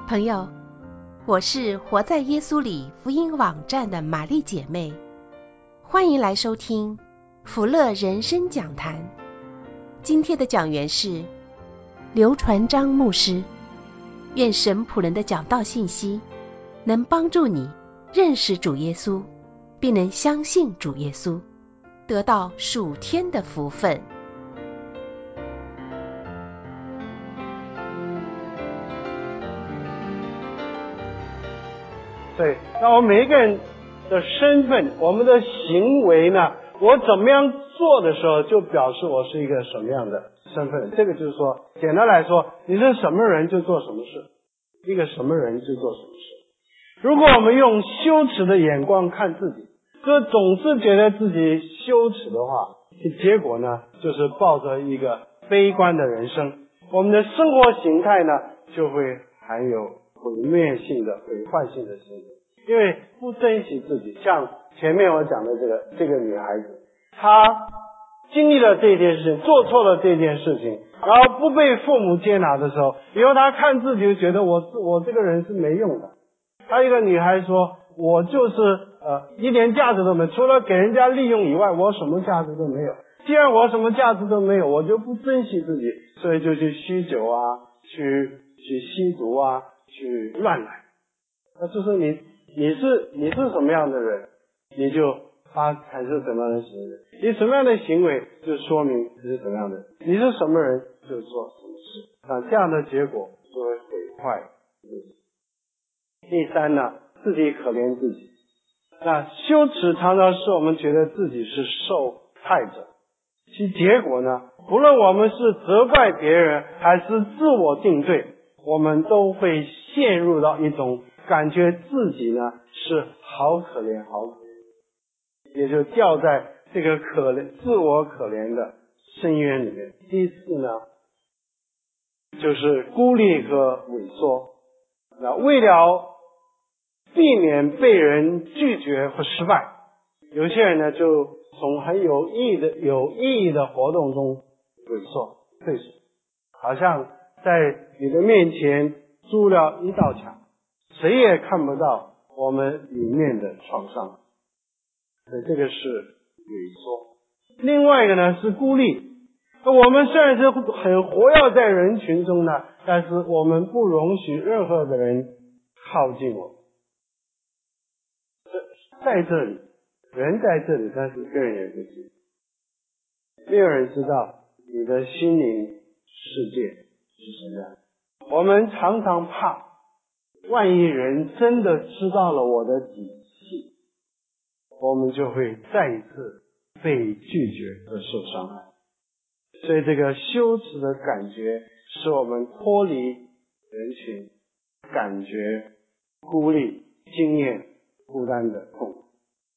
朋友，我是活在耶稣里福音网站的玛丽姐妹，欢迎来收听福乐人生讲坛。今天的讲员是刘传章牧师。愿神仆人的讲道信息能帮助你认识主耶稣，并能相信主耶稣，得到属天的福分。 对，那我们每一个人的身份，我们的行为呢，我怎么样做的时候，就表示我是一个什么样的身份。这个就是说，简单来说，你是什么人就做什么事，一个什么人就做什么事。如果我们用羞耻的眼光看自己，就总是觉得自己羞耻的话，结果呢，就是抱着一个悲观的人生，我们的生活形态呢，就会含有毁灭性的、毁坏性的行为，因为不珍惜自己。像前面我讲的这个女孩子，她经历了这件事情，做错了这件事情，然后不被父母接纳的时候，以后她看自己就觉得我这个人是没用的。还有一个女孩说，我就是一点价值都没有，除了给人家利用以外，我什么价值都没有。既然我什么价值都没有，我就不珍惜自己，所以就去酗酒啊，去吸毒啊，去乱来。那就是你是什么样的人，你就产生什么样的行为，你什么样的行为就说明你是什么样的人，你是什么人就做什么事，那这样的结果就会毁坏自己。第三呢，自己可怜自己。那羞耻常常使我们觉得自己是受害者，其结果呢，不论我们是责怪别人还是自我定罪，我们都会陷入到一种感觉自己呢是好可怜好可怜，也就掉在这个自我可怜的深渊里面。第四呢，就是孤立和萎缩。那为了避免被人拒绝和失败，有些人呢就从很有意义的活动中退缩，好像在你的面前筑了一道墙，谁也看不到我们里面的创伤，所以这个是萎缩。另外一个呢是孤立，我们虽然是很活跃在人群中呢，但是我们不容许任何的人靠近我们。在这里，人在这里，但是一个人也不行，没有人知道你的心灵世界是什么样。我们常常怕，万一人真的知道了我的底细，我们就会再一次被拒绝和受伤害。所以这个羞耻的感觉使我们脱离人群，感觉孤立，经验孤单的痛苦。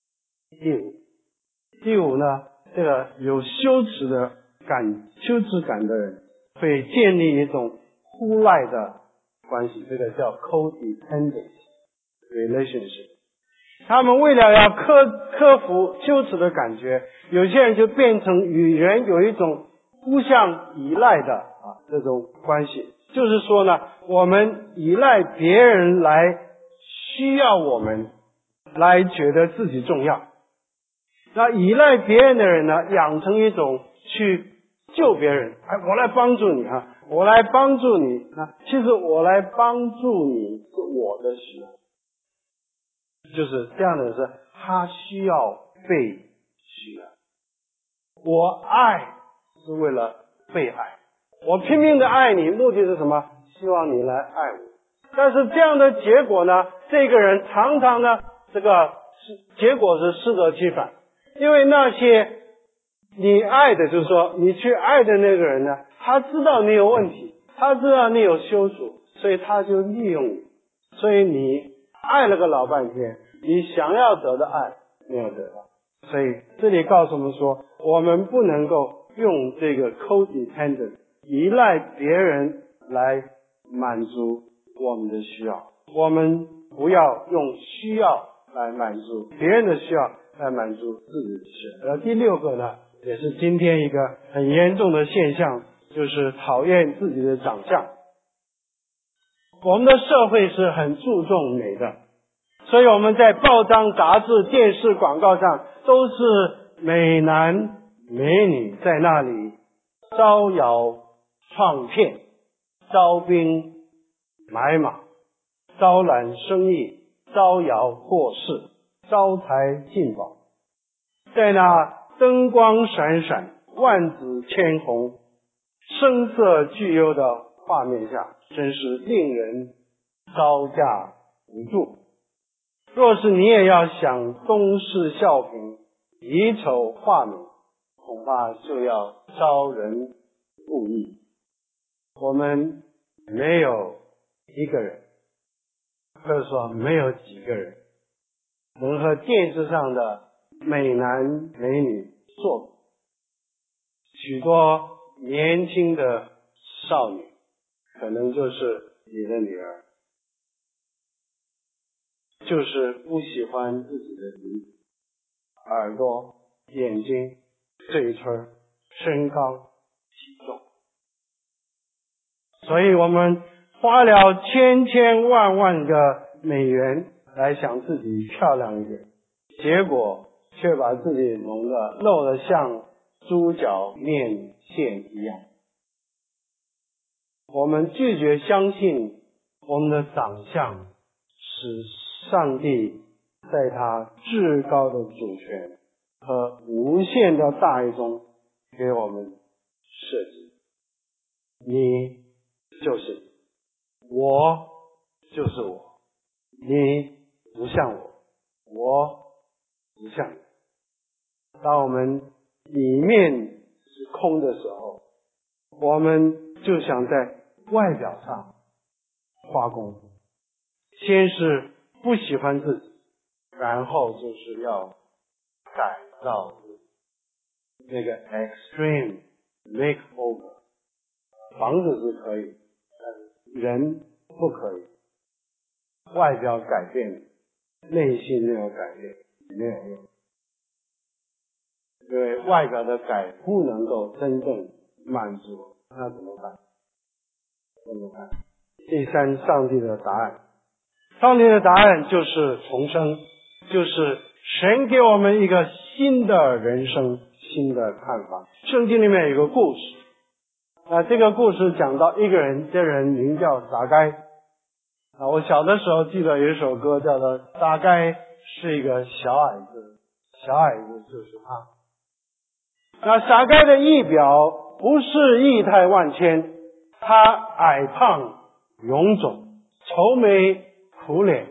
第五呢，这个有羞耻感的人会建立一种互赖的关系，这个叫 codependent relationship。他们为了要克服羞耻的感觉，有些人就变成与人有一种互相依赖的这种关系。就是说呢，我们依赖别人来需要我们，来觉得自己重要。那依赖别人的人呢，养成一种去救别人，我来帮助你我来帮助你。那其实我来帮助你是我的需要，就是这样的是他需要被需要。我爱是为了被爱，我拼命的爱你，目的是什么？希望你来爱我。但是这样的结果呢，这个人常常呢，这个结果是适得其反。因为那些你爱的，就是说你去爱的那个人呢，他知道你有问题，他知道你有羞耻，所以他就利用你。所以你爱了个老半天，你想要得的爱没有得到。所以这里告诉我们说，我们不能够用这个 codependent 依赖别人来满足我们的需要，我们不要用需要来满足别人的需要，来满足自己的需要。第六个呢，也是今天一个很严重的现象，就是讨厌自己的长相。 我们的社会是很注重美的，所以我们在报章、杂志、电视广告上都是美男美女在那里招摇撞骗、招兵买马、招揽生意、招摇过市、招财进宝，在那灯光闪闪、万紫千红、声色俱优的画面下，真是令人招架无助。若是你也要想东施效颦、以丑化美，恐怕就要招人注意。我们没有一个人，或者说没有几个人，能和电视上的美男美女做比。许多年轻的少女，可能就是你的女儿，就是不喜欢自己的鼻子、耳朵、眼睛、嘴唇、身高、体重。所以我们花了千千万万个美元来想自己漂亮一点，结果却把自己弄得露得像猪脚面线一样。我们拒绝相信我们的长相是上帝在他至高的主权和无限的大爱中给我们设计。你就是你，我就是我，你不像我，我不像你。当我们里面是空的时候，我们就想在外表上花功夫，先是不喜欢自己，然后就是要改造自己，那个 extreme makeover。房子是可以，人不可以。外表改变，内心没有改变，没有用。因为外表的改不能够真正满足，那怎么办？第三，上帝的答案。上帝的答案就是重生，就是神给我们一个新的人生，新的看法。圣经里面有一个故事，这个故事讲到一个人，这人名叫撒该。我小的时候记得有一首歌叫做撒该是一个小矮子，小矮子就是他。那撒该的仪表不是仪态万千，他矮胖臃肿，愁眉苦脸，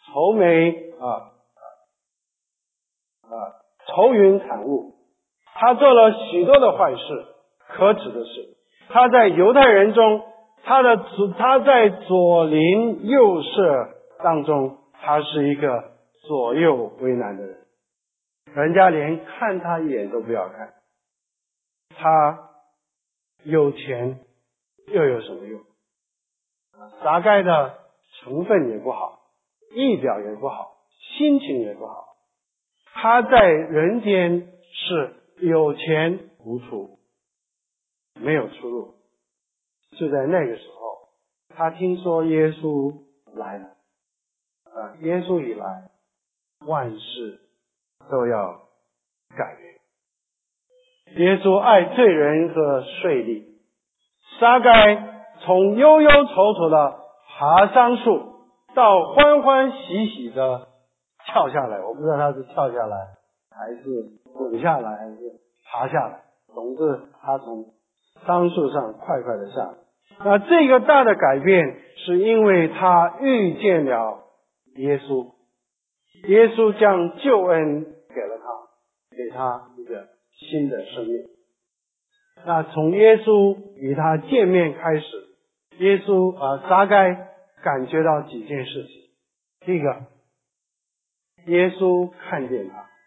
愁云惨雾。他做了许多的坏事，可耻的事。他在犹太人中，他在左邻右舍当中，他是一个左右为难的人，人家连看他一眼都不要看。他有钱又有什么用？撒该的成分也不好，仪表也不好，心情也不好。他在人间是有钱无处，没有出路。就在那个时候，他听说耶稣来了，耶稣一来，万事都要改变。耶稣爱罪人和税吏。撒该从忧忧愁愁的爬桑树，到欢欢喜喜的跳下来。我不知道他是跳下来，还是滚下来，还是爬下来。总之，他从桑树上快快的下来。那这个大的改变，是因为他遇见了耶稣。耶稣将救恩给了他，给他一个新的生命。那从耶稣与他见面开始，耶稣撒该感觉到几件事情。第一个，耶稣看见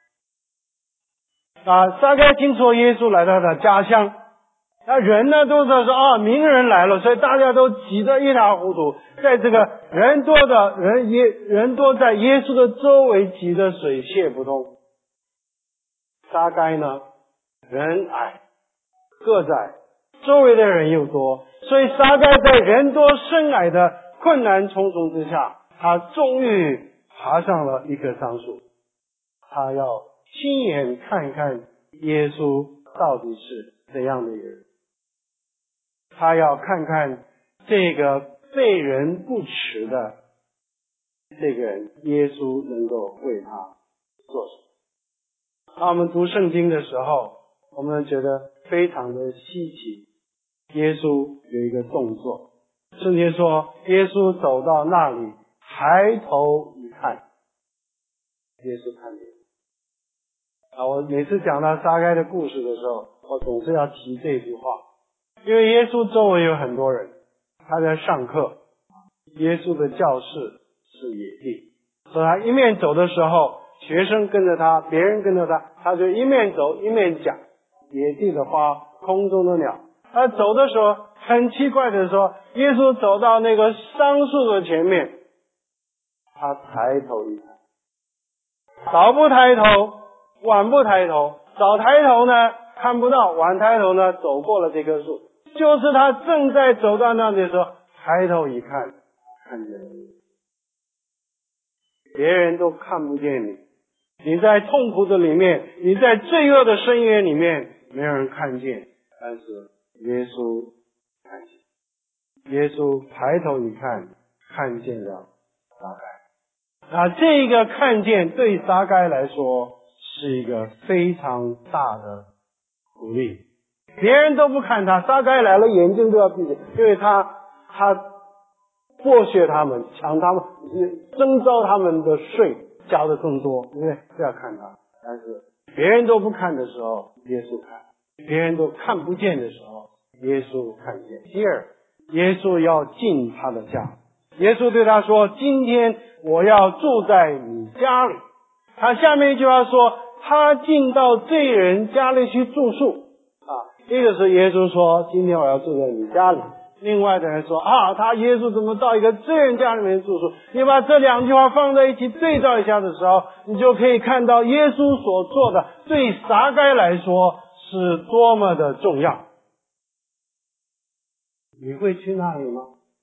他。撒该听说耶稣来到他的家乡，那人呢都在说名人来了，所以大家都挤得一塌糊涂，在这个人多在耶稣的周围挤得水泄不通。撒该呢，人矮个子矮，周围的人又多，所以撒该在人多身矮的困难重重之下，他终于爬上了一棵桑树，他要亲眼看看耶稣到底是怎样的人，他要看看这个被人不耻的这个人，耶稣能够为他做什么。当我们读圣经的时候，我们觉得非常的稀奇。耶稣有一个动作，圣经说耶稣走到那里，抬头一看，耶稣看见。我每次讲到撒该的故事的时候，我总是要提这句话，因为耶稣周围有很多人，他在上课，耶稣的教室是野地，所以他一面走的时候，学生跟着他，别人跟着他，他就一面走一面讲野地的花，空中的鸟。他走的时候很奇怪的说，耶稣走到那个桑树的前面，他抬头一看，早不抬头晚不抬头，早抬头呢看不到，晚抬头呢走过了这棵树，就是他正在走到那里的时候，抬头一看，看见了别人都看不见你，你在痛苦的里面，你在罪恶的深渊里面，没有人看见，但是耶稣看见，耶稣抬头一看，看见了撒该。这个看见对撒该来说是一个非常大的鼓励。别人都不看他，撒该来了眼睛都要闭着，因为他剥削他们，抢他们，征召他们的税交的更多，对不对？不要看他。但是别人都不看的时候，耶稣看；别人都看不见的时候，耶稣看见。第二，耶稣要进他的家。耶稣对他说，今天我要住在你家里。他下面一句话说，他进到罪人家里去住宿。一个是耶稣说，今天我要住在你家里。另外的人说，耶稣怎么到一个罪人家里面住宿？你把这两句话放在一起对照一下的时候，你就可以看到耶稣所做的对撒该来说是多么的重要。你会去那里吗？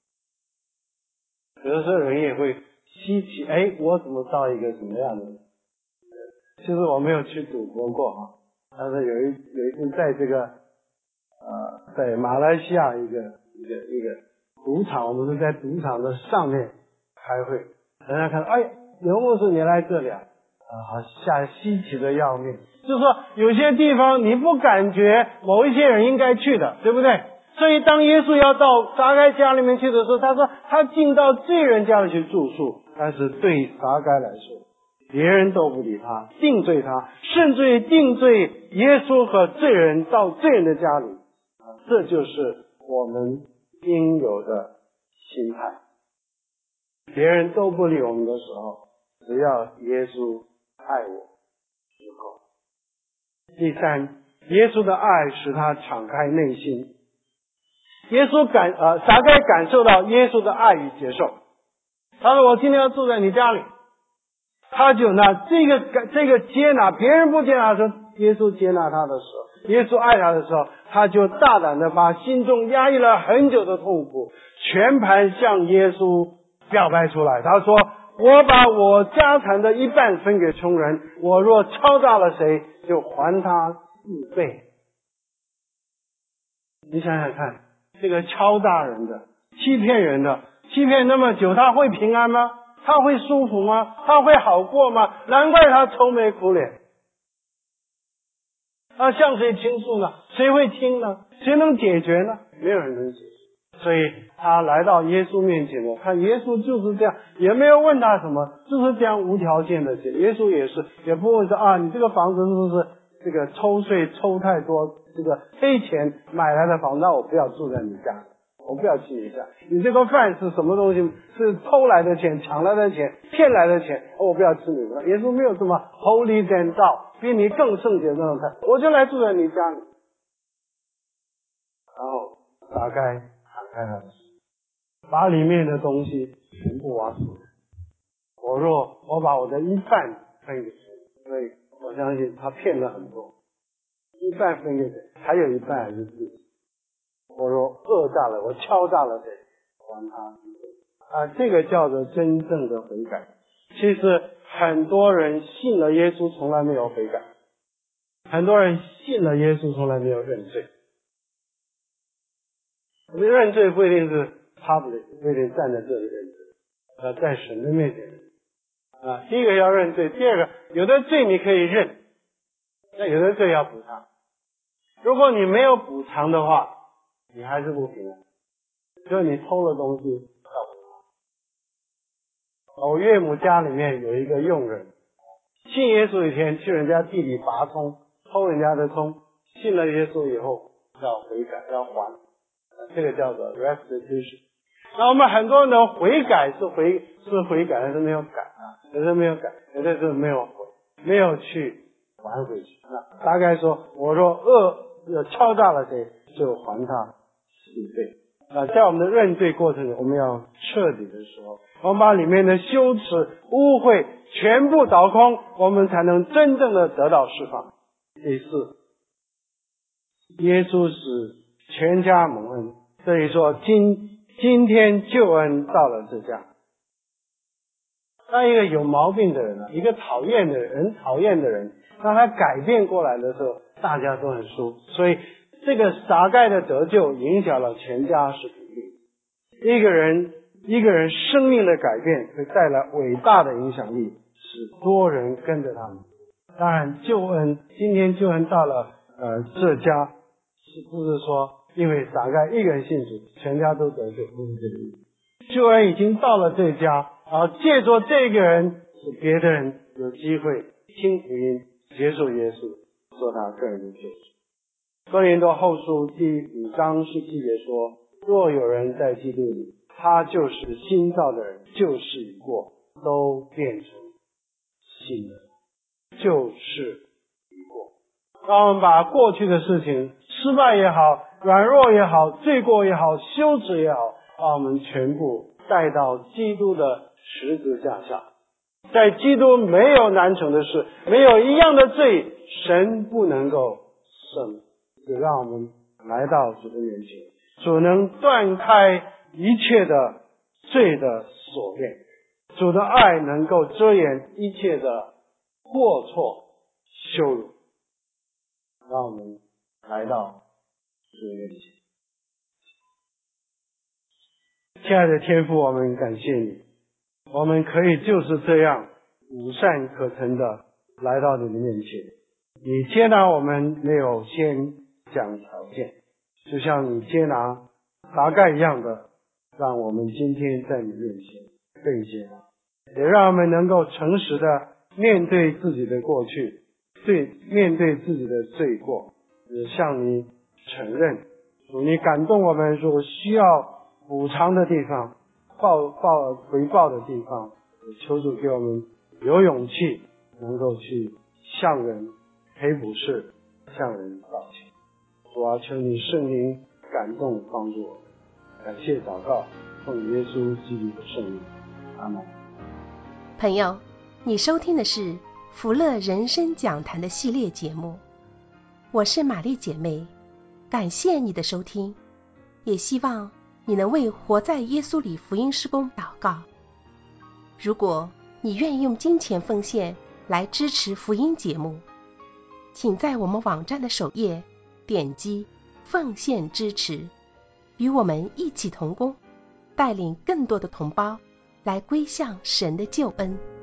有的时候人也会稀奇，我怎么到一个什么样的？其实我没有去赌博过但是有一次在这个在马来西亚一个赌场，我们是在赌场的上面开会，人家看到刘牧师你来这里好稀奇的要命。就是说有些地方你不感觉某一些人应该去的，对不对？所以当耶稣要到撒该家里面去的时候，他说他进到罪人家里去住宿，但是对撒该来说，别人都不理他，定罪他，甚至于定罪耶稣和罪人到罪人的家里。这就是我们应有的心态。别人都不理我们的时候，只要耶稣爱我就够。第三，耶稣的爱使他敞开内心。撒该感受到耶稣的爱与接受。他说我今天要住在你家里，他就拿这个接纳，别人不接纳的时候，耶稣接纳他的时候，耶稣爱他的时候，他就大胆的把心中压抑了很久的痛苦全盘向耶稣表白出来。他说我把我家产的一半分给穷人，我若敲诈了谁，就还他4倍。你想想看，这个敲诈人的，欺骗人的，欺骗那么久，他会平安吗？他会舒服吗？他会好过吗？难怪他愁眉苦脸。他向谁倾诉呢？谁会听呢？谁能解决呢？没有人能解决。所以他来到耶稣面前了，看耶稣就是这样，也没有问他什么，就是这样无条件的解。耶稣也不问说你这个房子是不是这个抽税抽太多，这个黑钱买来的房，那我不要住在你家，我不要去你家。你这个饭是什么东西？是偷来的钱，抢来的钱，骗来的钱，我不要吃你的。耶稣没有这么 holy than thou， 比你更圣洁那种看，我就来住在你家里。然后打开敞开他的手，把里面的东西全部挖出来。我把我的一半分给谁，所以我相信他骗了很多，一半分给谁，还有一半还是自己。我说讹诈了，我敲诈了谁，还他。 这个叫做真正的悔改。其实很多人信了耶稣从来没有悔改，很多人信了耶稣从来没有认罪。认罪不一定是 public， 不一定站在这里认罪，在神的面前第一个要认罪，第二个有的罪你可以认，那有的罪要补偿。如果你没有补偿的话，你还是不平安。就是你偷了东西要补偿。我岳母家里面有一个佣人，信耶稣以前去人家地里拔葱，偷人家的葱，信了耶稣以后要悔改，要还，这个叫做 restitution。那我们很多人的悔改是悔改，但是没有改有的没有改，有的是没有没有去还回去。那大概说，我说恶敲诈了谁，就还他4倍。在我们的认罪过程里，我们要彻底的说，我们把里面的羞耻、污秽全部倒空，我们才能真正的得到释放。第4，耶稣使全家蒙恩。这里说今天救恩到了这家。当一个有毛病的人一个讨厌的人，当他改变过来的时候，大家都很舒服。所以这个撒该的得救影响了全家是平定。一个人生命的改变会带来伟大的影响力，使多人跟着他们。当然今天救恩到了这家，是不是说因为撒该一个人信主全家都得救，不是这个意思。救恩已经到了这家，然后借着这个人使别的人有机会听福音，接受耶稣，做他个人的救主。哥林多后书第5章17节说，若有人在基督里，他就是新造的人，旧事已过，都变成新的。旧事已过。当我们把过去的事情，失败也好，软弱也好，罪过也好，羞耻也好，把我们全部带到基督的十字架上。在基督没有难成的事，没有一样的罪，神不能够赦。只让我们来到主的面前，主能断开一切的罪的锁链，主的爱能够遮掩一切的过错羞辱，让我们来到主的面前。亲爱的天父，我们感谢你，我们可以就是这样无善可陈的来到你的面前。你接纳我们没有先讲条件，就像你接纳撒该一样的，让我们今天在你面前被接纳，也让我们能够诚实的面对自己的过去，面对自己的罪过，也向你承认。主，你感动我们所需要补偿的地方，回报的地方，求主给我们有勇气，能够去向人赔不是，向人道歉。主啊，求你圣灵感动帮助我们。感谢祷告，奉耶稣基督的圣名，阿们。 朋友，你收听的是福乐人生讲坛的系列节目，我是玛丽姐妹，感谢你的收听，也希望你能为活在耶稣里福音事工祷告。如果你愿意用金钱奉献来支持福音节目，请在我们网站的首页点击奉献支持，与我们一起同工，带领更多的同胞来归向神的救恩。